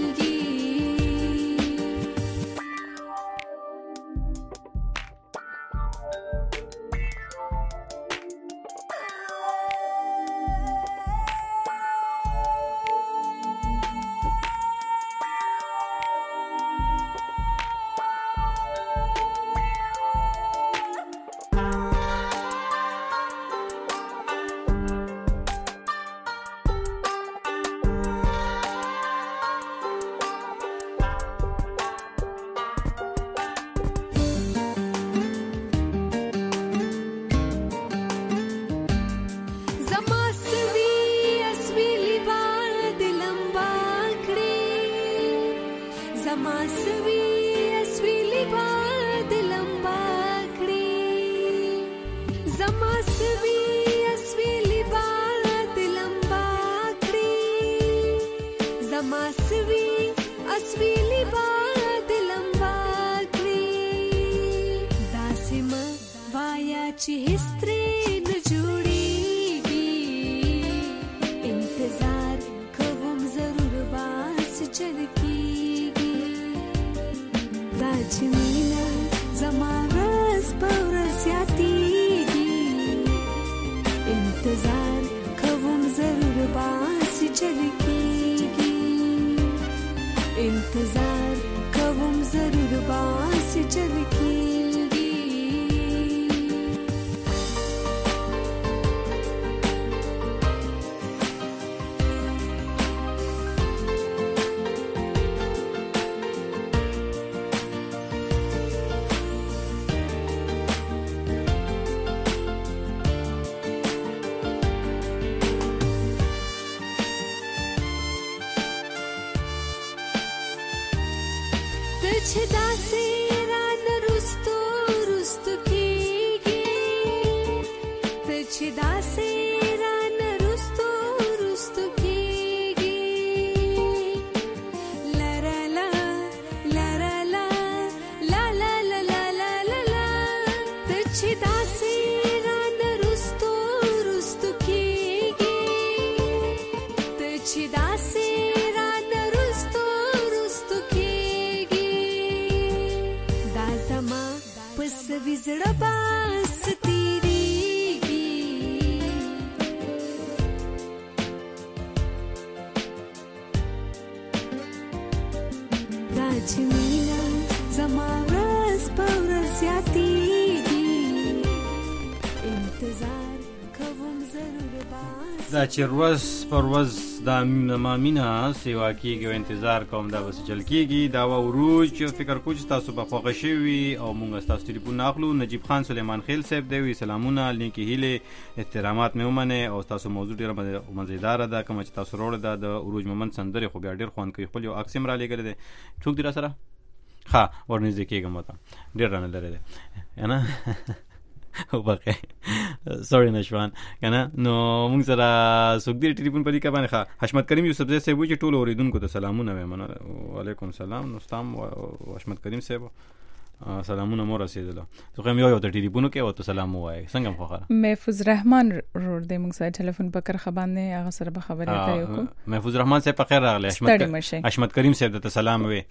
دا چې ورځ پر ورځ دا ما مینا سیوا کېږي او انتظار کوم دا بس چل کېږي دا و عروج فکر کوم چې تاسو به خوښه شوي او مونږ ستاسو ټلیفون اخلو. نجیب خان سلیمان خیل صاحب دی وی سلامونه نیکې هیلې احترامات مې ومنه او تاسو موضوع ډیره مزیدار ده کوم چې تاسو وروړه ده د عروج مومند سندره خو بیا ډیر خوان کوي خپل یو عکس هم را لګل دي څوک دی را سره ها ورنځ کېږم وته ډیر رانه لري ده انا او باقي سوري نشوان کنه نو موږ سره سګدي ټلیفون په دې کې باندې ښه حشمت کریم یوسف زئی صاحب چې ټول اوریدونکو ته سلامونه وایم. وعلیکم السلام نو ستام حشمت کریم صاحب سلامونه مو رسیدله زه هم یو یو ته ټلیفون کې او ته سلام وایي څنګه مخ خبره محفوظ رحمان روړ دې موږ سره ټلیفون په کر خبرنه هغه سره به خبرې کوي کو محفوظ رحمان صاحب په خیر راغلی. حشمت کریم صاحب ته سلام وي.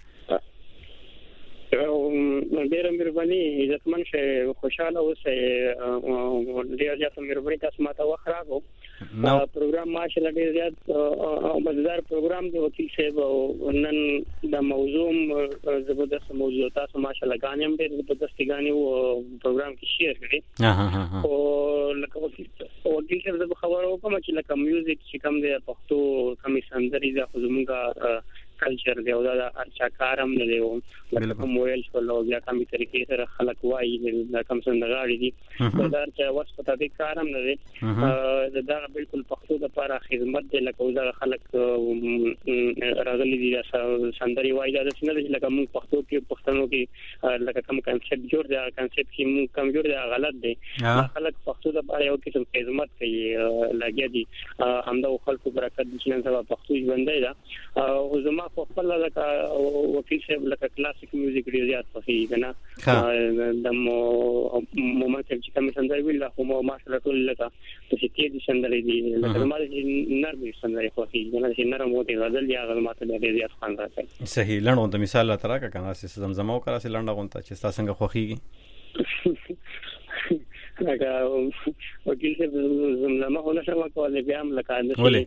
ډیره مهرباني عزتمن شه خوشاله اوسه ډیره زیاته مهرباني تاسو ماته وخت راغو پروګرام ماشاءالله ډیر زیات مزیدار پروګرام دی وکیل صاحب نن د موضوع زبردست موضوع تاسو ماشاءالله غانې هم ډیر زبردست غانې او پروګرام کې شیر کړی او لکه وکیل صاحب د خبرو کوم چې لکه میوزیک چې کوم دی پښتو کمی سندري د خو زمونږه کلچر دی او دا ارچا کارم نه دی او لکه موبایل شو لو بیا کومي طریقې سره خلک وایي دا کم سندرغاړي دي دا ارچا واسطه د کارم نه دی دا بالکل پښتو د لپاره خدمت دی لکه دا خلک راغلي دي سندري وایي دا څنګه دی لکه موږ پښتو کې پښتنو کې لکه کوم کنسپټ جوړ دی کنسپټ کې موږ کم جوړ دی غلط دی خلک پښتو د لپاره یو قسم خدمت کوي لګیا دي همدا خلکو برکت د نن سبا پښتو ژوندۍ ده او زما په خپل لکه وکیل صاحب لکه کلاسیک میوزیک ډیر زیات خوښي کنه د مومنت چې کوم سندري ویل خو ما سره ټول لکه په سیتي دي سندري دي لکه ما دې نرمي سندري خوښي نه چې نرم وته غزل یا غزل ماته ډیر زیات خوان راځي صحیح لړون د مثال لا ترا کنه چې زمزمه وکړه چې لړنده غونته چې تاسو څنګه خوښيږي لکه وکیل صاحب زمزمه هونه شو کولای بیا هم لکه اندې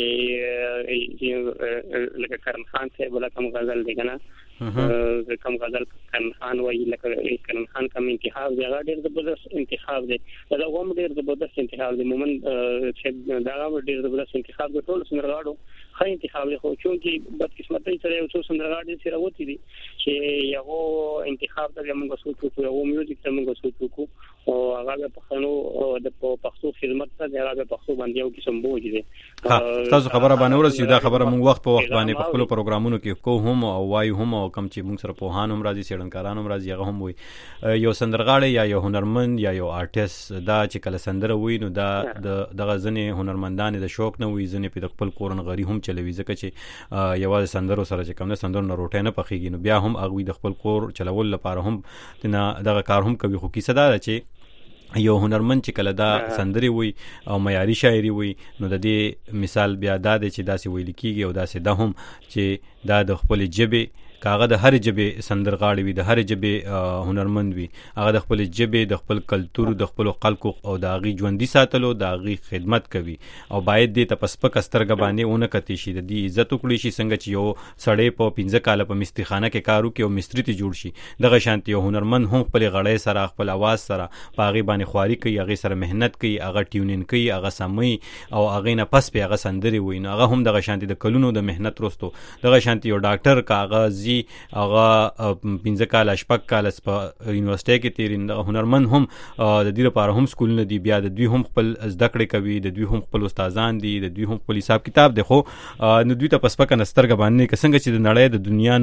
لکه کرم خان صاحب ولا کوم غزل دی کنه کوم غزل کرم خان وایي لکه کرم خان کوم انتخاب دی هغه ډېر زبردست انتخاب دی دا هم ډېر زبردست انتخاب دی مومن چې دا ډېر زبردست انتخاب دی ټول سندرغاړو خای انتخاب دی خو چې بد قسمتۍ سره یو څو سندرغاړي سره وتی دي چې یو انتخاب ته موږ سوچو یو میوزیک ته موږ سوچو او هغه په خنو د پښتو خدمت ته هغه پښتو باندې یو قسم بوج دی تاسو خبره باندې ورسې دا خبره موږ وخت په وخت باندې په خپل پروګرامونو کې کو هم او وای هم او کم چې موږ سره په هان هم راځي سیړنکاران هم راځي هغه هم وي یو سندرغاړی یا یو هنرمند یا یو آرټیست دا چې کله سندره وي نو دا د دغه ځنې هنرمندان د شوق نه وي ځنې په خپل کورن غری هم چلوي ځکه چې یوازې سندرو سره چې کوم نه سندرو نه روټه نه پخېږي نو بیا هم هغه د خپل کور چلول لپاره هم دغه کار هم کوي خو کیسه دا چې یو هنرمند چې کله دا سندري وي او معیاري شاعري وي نو د دې مثال بیا دا دی چې داسې ویل کیږي او داسې ده هم چې دا د خپل ژبې کاغه د هر ژبې سندرغاړي وي د هر ژبې هنرمند وي هغه د خپل ژبې د خپل کلتور د خپل خلکو او د هغې ژوندي ساتلو د هغې خدمت کوي او باید دې ته په سپکه سترګه باندې ونه کتې شي د دې عزت وکړي شي څنګه چې یو سړی په پنځه کاله په مستریخانه کې کار وکړي او مستري ته جوړ شي دغه شانتي یو هنرمند هم خپل غړۍ سره خپل اواز سره په هغې باندې خواري کوي هغې سره محنت کوي هغه ټیونین کوي هغه سموي او هغې نه پس پې هغه سندرې وایي نو هغه هم دغه شانتي د کلونو د محنت وروستو دغه شانتي یو ډاکټر که هغه هغه پنځه کاله شپږ کاله په یونیورسيټي کې تیري هنرمند هم د دې لپاره هم سکولونه دي بیا د دوی هم خپل زده کړې کوي د دوی هم خپل استادان دي د دوی هم خپل حساب کتاب دی خو نو دوی ته په سپکه سترګه باندې که څنګه چې د نړۍ د دنیا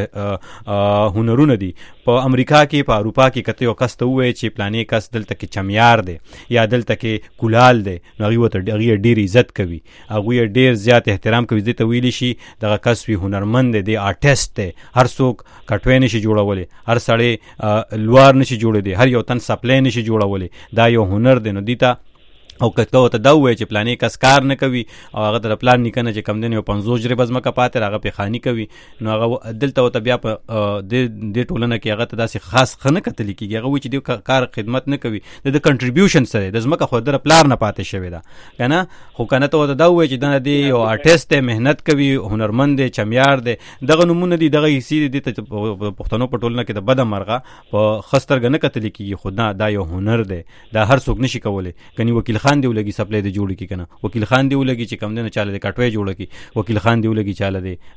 نور هنرونه دي په امریکا کې په اروپا کې کته یو کس ته ووایي چې پلانې کس دلته کې چمیار دی یا دلته کې کولال دی نو هغوی ورته هغوی ډېر عزت کوي هغوی ډېر زیات احترام کوي دې ته ویلی شي دغه کس وي هنرمند دی دی آرټیسټ دی هر څوک کټوی نشي جوړولی هر سړی لوار نشي جوړېدی هر یو تن سپلی نشي جوړولی دا یو هنر دی نو دې ته او کته ته دا وایي چې پلانې کس کار نه کوي او هغه ته د پلان نیکنه چې کم دی یو پنځوس جریبه ځمکه پاتې هغه پې خاني کوي نو هغه دلته ورته بیا په دې ټولنه کې هغه ته داسې خاص ښه نه کتلی کېږي هغه وایي چې دې کار خدمت نه کوي د د کنټریبیوشن سره د ځمکه خو د پلار نه پاتې شوې ده که نه خو که نه ته ورته دا وایي چې دا دی یو آرټیسټ دی محنت کوي هنرمند دی چمیار دی دغه نومونه دي دغه حصې دي دې ته پښتنو په ټولنه کې د بده مرغه په ښه سترګه نه کتلی کېږي خو نه دا یو هنر دی دا هر څوک نشي کولی کني وکیل خان دی ولګي سپلی دی جوړ کی کنه وکیل خان دی ولګي چې کم دی نه چاله دی کټوی جوړ کی وکیل خان دی ولګي چاله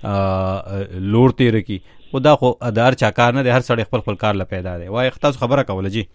دی لوړ تیر کی او دا خو ادار چا کار نه دی هر سړی خپل خپل کار ل پیدا دی وای تاسو خبره کوله جی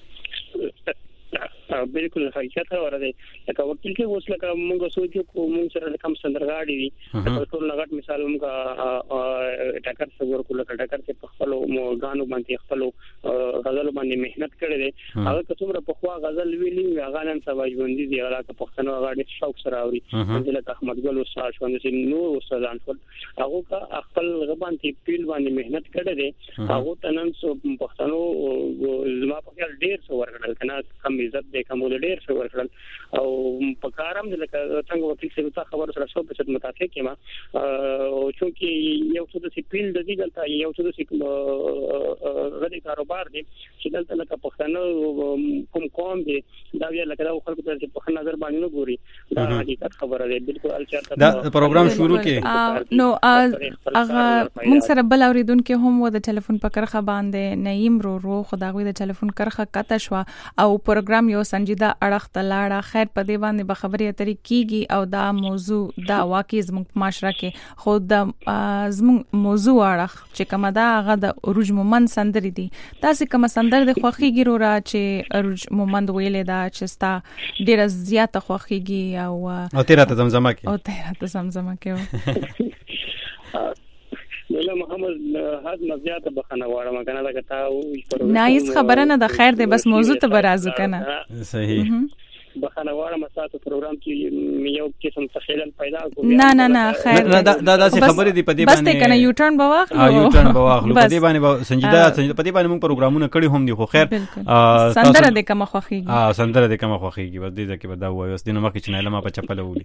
بالکل حقیقت اوره دی لکه وکیل کې اوس لکه موږ سوچو کو موږ سره کم سندرغاړي دي ټول لغت مثال موږ ټاکر څنګه کول کړه ټاکر چې په خپل غانو باندې خپل غزل باندې محنت کړي دي هغه څومره په خوا غزل ویلي هغه نن سبا ژوندۍ دي هغه په پښتنو هغه شوق سره اوري مثلا احمد ګل استاد شو چې نور استادان ټول هغه کا خپل غبان کې پیل باندې محنت کړي دي هغه تنن سو پښتنو زما په خیال ډیر څو ورغل کنه کم عزت کوم ډیر څه ورکړل او په کارم د لکه څنګه وکیل څه ته خبر سره څو په متافق کېما او چې یو څه د سپیل د دې دلته یو څه د غړي کاروبار دی چې دلته لکه پښتنو کوم قوم دی دا ویل لکه دا خلکو ته په نظر باندې نه ګوري دا حقیقت خبره ده بالکل الچارته دا پروګرام شروع کې نو هغه موږ سره بل اوریدونکو هم و د ټلیفون په کرخه باندې نعیم رو رو خداوی د ټلیفون کرخه کته شو او پروګرام یو سنجیده اړخ ته لاړه. خیر په دې باندې به خبرې اترې کیږي او دا موضوع دا واقعي زموږ په معاشره کې خو د زموږ موضوع اړخ چې کومه ده هغه د عروج مومند سندرې دي. داسې کومه سندره د خوښیږي وروره چې عروج مومند ویلې ده چې ستا ډېره زیاته خوښیږي او او تیره ته زمزمه کې او تیره ته زمزمه کې مولا محمد حد مزیات بخنه غواړم کنه دا کته نه هیڅ خبره نه ده. خیر دی بس موضوع ته برازو کنه. صحیح بخنه غواړم تاسو پروګرام کې یو قسم تخیل پیدا کوم. نه نه نه خیر دا دا داسې خبرې دی په دې باندې بس ته کنه یو ټرن بواخلو یو ټرن بواخلو په دې باندې سنجیده په دې باندې موږ پروګرامونه کړي هم دي خو خیر سندره دې کوم خوخيږي اه سندره دې کوم خوخيږي بس دې ځکه به دا وایو اس دینه مکه چې نه لمه په چپل ولي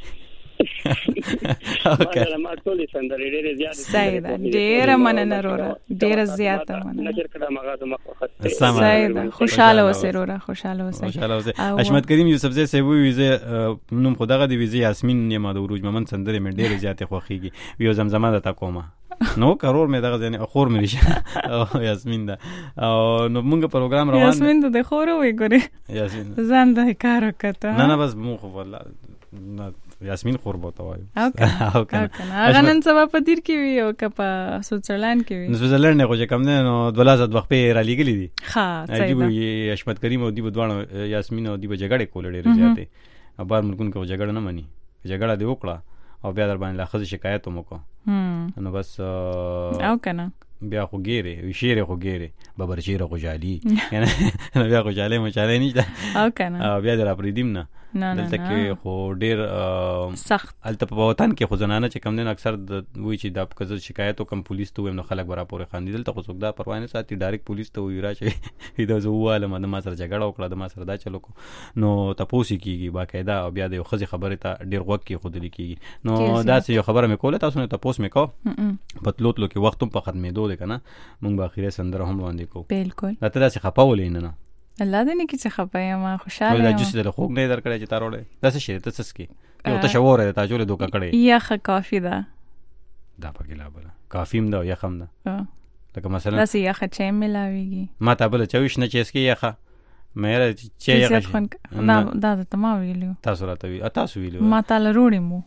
اوکې ما ټولې سندرې ډېرې زیاتې سیدا ډېر مننه وروره ډېر زیاته مننه نشر کړه ماغه د مخه سیدا خوشاله اوسې وروره خوشاله اوسې خوشاله اوسې. حشمت کریم یوسف زئی سی وی ویزه نوم خدغه دی ویزه یاسمین نیمه د عروج مومند سندرې مې ډېرې زیاتې خوخيږي یو زمزمه ده تا کومه نو کرور مې دغه ځنه اخور مې ریشه او یاسمین ده او نو موږ پروګرام روان یاسمین ده خور وې ګوري یاسمین ځان ده کار وکړه نه نه بس مو خو والله یاسمین خور بوته وایو. اوکې هغه نن سبا په دیر کې وی او کپا سویټزرلند کې وی. سویټزرلند نه خو چې کم نه نو دولازه د وخت په را لګلې دي. ها صحیح ده. حشمت کریم او دی بدوانه یاسمین او دی به جګړه کول ډېر زیاتې ابار ملکون کو جګړه نه مني جګړه دی وکړه او بیا در باندې لاخذ شکایت وکړه نو بس او کنه بیا خو ګیره وی شیره خو ګیره ببر شیره خو جالي کنه بیا خو جالي مچاله نشته او کنه بیا در اپریدیم نه دلته کې خو ډیر سخت الته په وطن کې خو زنانه چې کم دین اکثر د وی چې د کزه شکایت وکم پولیس ته ویم نو خلک برا پورې خاندي دلته خو څوک دا پروا نه ساتي ډایرکټ پولیس ته وی راځي دا زه واله مده ما سره جګړه وکړه د ما سره دا چلو کو نو تاسو کیږي باقاعده او بیا د یو خزي خبره ته ډیر وخت کې خود لیکيږي نو دا چې یو خبره مې کوله تاسو نه تاسو مې کو پتلوت لو کې وخت په ختمېدو ده کنه مونږ به اخیره سندره هم وړاندې کوو. بالکل دا ته څه خپاولې نه نه الله دې نه کې څه خپایم ما خوشاله یم. دا جوس دې خوګ نه درکړې چې تاروړې دا څه شي ته څه سکي یو ته شوره ته جوړې دوکا کړې یا خ کافی ده دا پکې لا بل کافیم ده یا خم ده لکه مثلا دا سي یا خ چای ملاويږي ما ته بل چويش نه چسکي یا خ مېره چې یا خ دا دا ته ما ویلو تاسو راته وی تاسو ویلو ما تعالی روړې مو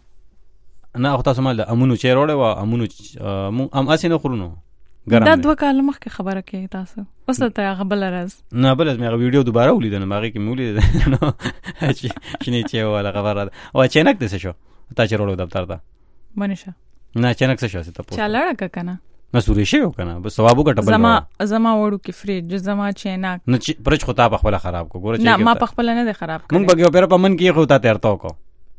نه خو تاسو مال امونو چې روړې وا امونو ام اسینه خورونو دا دوه کاله مخکې خبره کوي تاسو اوس ته هغه بل راز نه بل مې هغه ویډیو دوباره ولیدل نو هغه کې مې ولیدل نو چې شنه چې ولا خبره او اچانک دې شو تا چې وروړو دفتر ته منشه نه اچانک څه شو ته پوه چاله کنه نه سوري شي کنه بس ثواب وګټه زما زما وړو کې فریج زما چینک نه چې پرچ خو تا په خپل خراب کو ګوره چې نه ما په خپل نه خراب کړ مونږ بګیو پر پمن کې خو تا ترته کو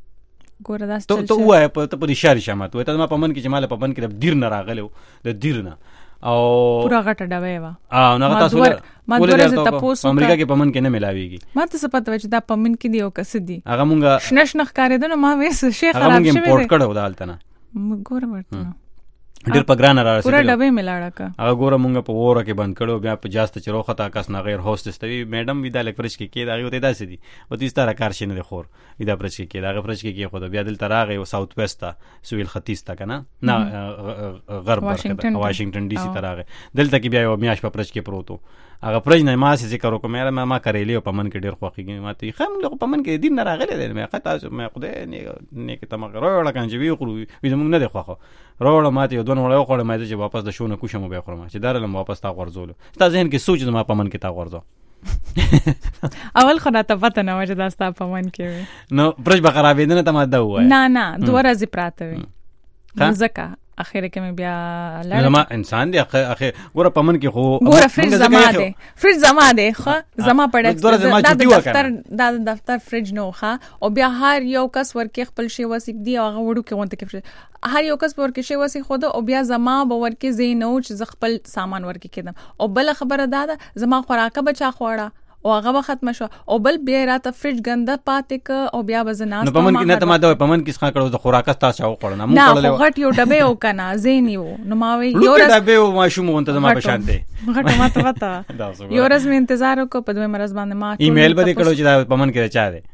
ګوره دا ته ته وای په ته په اشاره شمه ته ما پمن کې جماله پمن کې د دیر نه راغلو د دیر نه او پورا غټه ډبه وا اه نو تاسو ما دورې ته پوسو امریکا کې پمن کې نه ملاويږي ما ته څه پته چې دا پمن کې دی او کس دی هغه مونږه شنش نخ کارې ده نو ما وېس شي خراب شوی هغه مونږ امپورټ کړو دالته نه ګوره ورته ډیر په ګران را رسیدل پورا ډبه ملاړه کا هغه ګوره مونږ په وره کې بند کړو بیا په جاست چې روخه تا کس نه غیر هوستس ته میډم وی دا لیک فرش کې کې دا یو ته داسې دي و دې ستاره کار شینه د خور وی دا فرش کې دا فرش کې کې خو بیا دل تراغه او ساوث ویسٹ سویل ختیځ تا کنه نه غرب ورکه واشنگټن ډي سي تراغه دلته کې بیا یو میاش په فرش کې پروتو هغه پرځ نه ما سې ذکر وکم ما ما کړېلی او پمن کې ډیر خوخیږي ما ته خم له پمن کې دین نه راغلی دی مې خطا مې خدای نه نه کې تم غره کان چې وی خورو وی زمونږ نه دی خوخه روړ ما ته یو دونه وړو خوړم چې واپس د شونه کوشم به خورم چې دارلم واپس تا ورزول ستا ذهن کې سوچ ما پمن کې تا ورزو اول خدا ته پته نه وجه دا ستا پمن کې نو پرځ به خرابې نه ته ما دا وای نه نه دوه ورځې پراته وي ځکه اخر کې مې بیا لاله ما انسان دی اخر ګوره پمن کې خو ګوره فریج زما دی فریج زما دی خو زما پړک دا دفتر دا دفتر فریج نو ښه او بیا هر یو کس ورکه خپل شی وسیک دی هغه وړو کې وانت کې هر یو کس ورکه شی وسیک خو او بیا زما به ورکه زینو چې خپل سامان ورکه کېدم او بل خبره دا ده زما خوراکه بچا خوړه او هغه ختم شو او بل بیا راته فریج ګنده پاتې ک او بیا وزناست نو پمن کې نه ته ما دا پمن کې څنګه کړو د خوراکه تاسو او خورنه مو کړل نه غټ یو ډبه او کنه زینی وو نو ما وی یو ډبه او ما شوم وانت زما په شان دی غټ ما ته وتا یو ورځ مې انتظار وکړ په دوه مرز باندې ما ایمیل به کړو چې دا پمن کې چا دی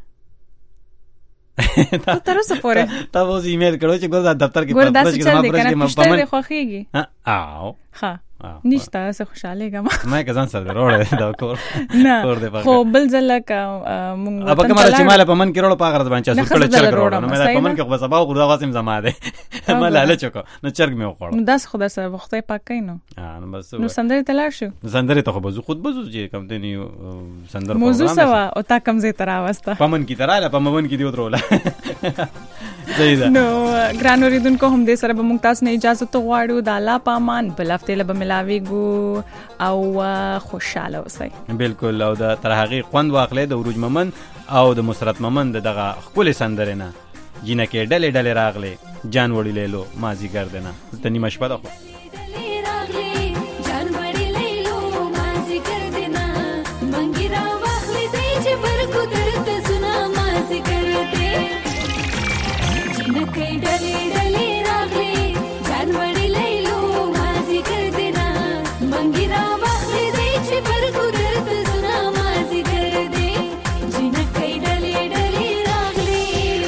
ته تر اوسه پورې تاسو ایمیل کړو چې ګور دا دفتر کې پرپس کې ما پرپس کې ما پمن خوخيږي ها او ها نشته څه خوشاله ګم ما کزان سره وروړې دا کور نه خو بل ځل کا مونږ ابا کومه چې مال په من کې وروړ پاغره باندې چې سکړه چرګ وروړ نو مې په من کې خو سبا غوډا واسم زما ده ما لاله چکو نو چرګ مې وخوړ نو داس خو داسه وخت پاک کینو نو بس نو سندره تلار شو سندره ته خو بزو خود بزو چې کم ته نیو سندره موضوع سوا او تا کم زه ترا واسطه پمن کی تراله پمن کی دی وتروله زیدا نو ګران اوریدونکو هم دې سره به مونږ تاسو نه اجازه ته غواړو د الله پامان بل هفته له ملاوي ګو او خوشاله اوسئ. بالکل او د تر هغه خوند واخلې د عروج ممن او د مسرت ممن دغه خپل سندره نه جنکه ډلې ډلې راغلې جان وړي لیلو مازی ګردنه ته نیمه شپه ده خو कई डले डले रागले जानवड़ी लैलो माजी कर देना मंगिरा वाखले दे छे पर कुदरत सुना माजी कर दे जिन कई डले डले रागले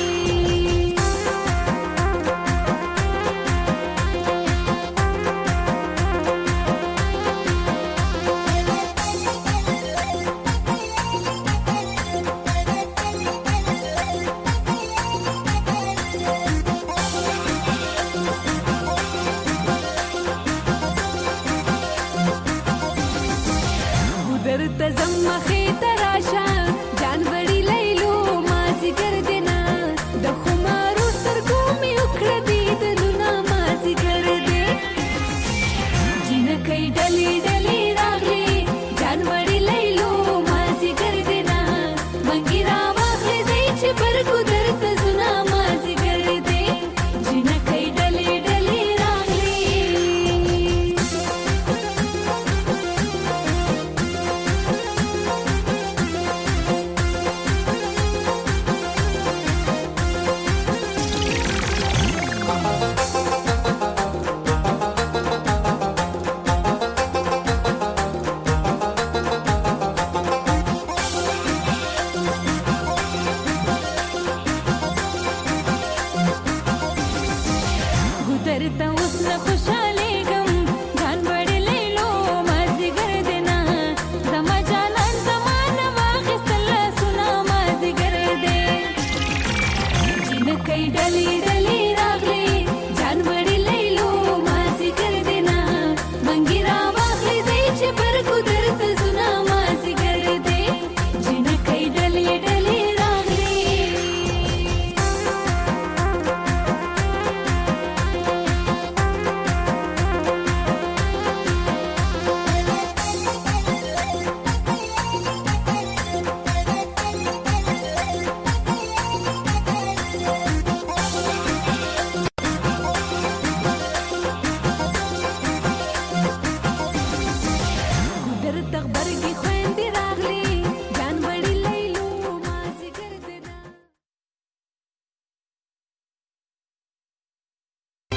زمخه تراشا جانوری لیلو مازی گر دینا د خمارو سرګو می وکړه دې د لونا مازی گر دې جنکې ډلې ډلې راغلي جانوری لیلو مازی گر دینا منګیرا واخلې دې چې پر قدرت زنا مازی گر دې جنکې ډلې ډلې راغلي درته اوس نه خوشاله